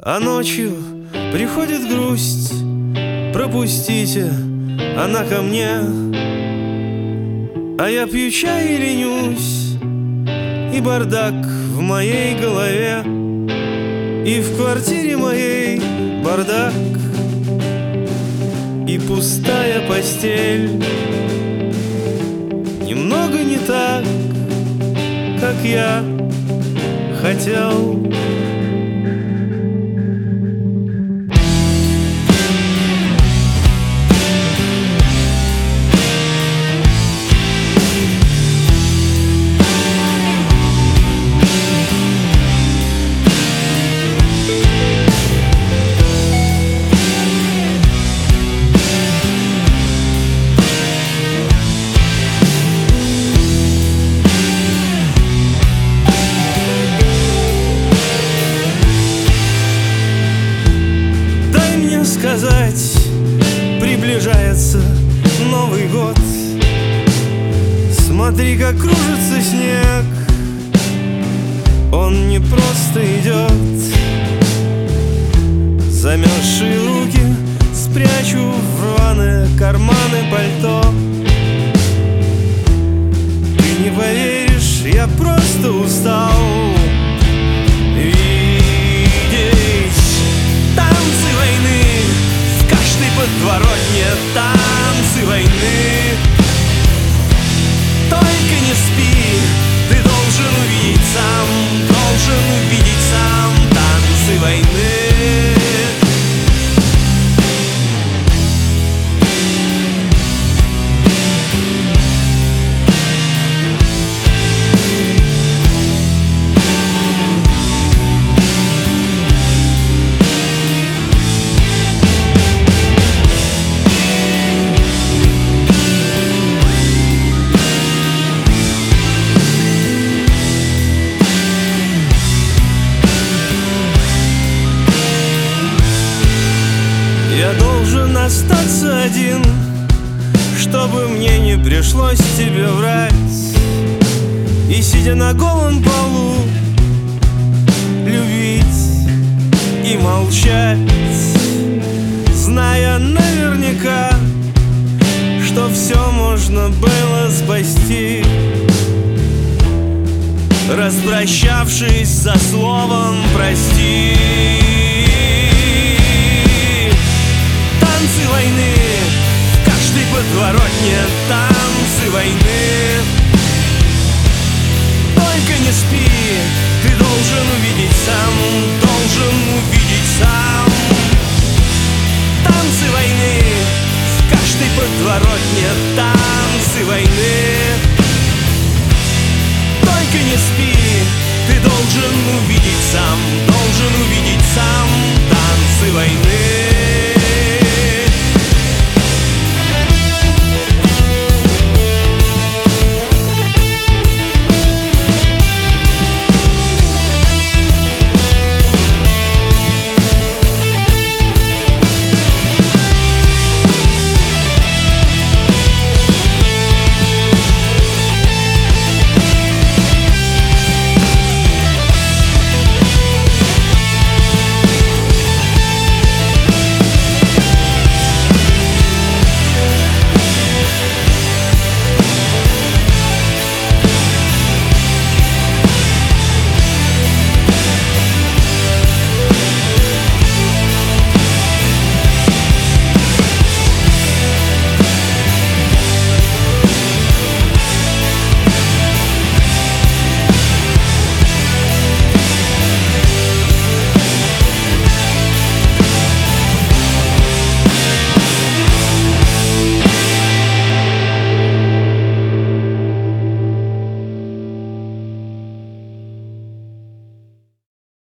А ночью приходит грусть, пропустите, она ко мне. А я пью чай и ленюсь, и бардак в моей голове, и в квартире моей бардак, и пустая постель. Немного не так, как я хотел. Сказать, приближается Новый год. Смотри, как кружится снег, он не просто идет. Замерзшие руки спрячу в рваные карманы пальто. Ты не поверишь, я просто устал подворотне, танцы войны. Только не спи, ты должен увидеть сам, должен увидеть сам танцы войны. Я должен остаться один, чтобы мне не пришлось тебе врать. И сидя на голом полу, любить и молчать, зная наверняка, что все можно было спасти, распрощавшись со словом «прости».